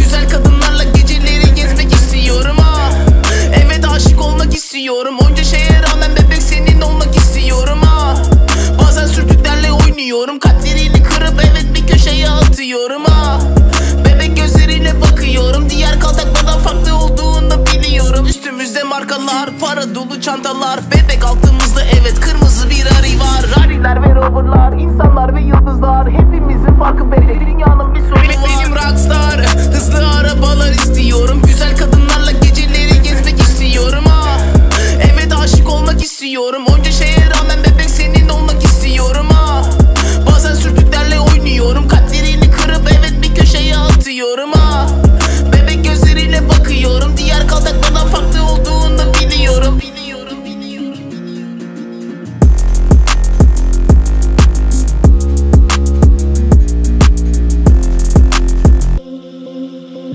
Güzel kadınlarla geceleri gezmek istiyorum ha. Evet, aşık olmak istiyorum. Onca şeye rağmen bebek senin olmak istiyorum ha. Bazen sürtüklerle oynuyorum, kalplerini kırıp evet bir köşeye atıyorum ha. Bebek gözleriyle bakıyorum, diğer kaldaklardan farklı olduğunu biliyorum. Üstümüzde markalar, para dolu çantalar. Bebek altımızda evet kırmızı bir Rari var. Rariler ve Rover'lar, insanlar ve yıldızlar. Hepimizin farkı belli.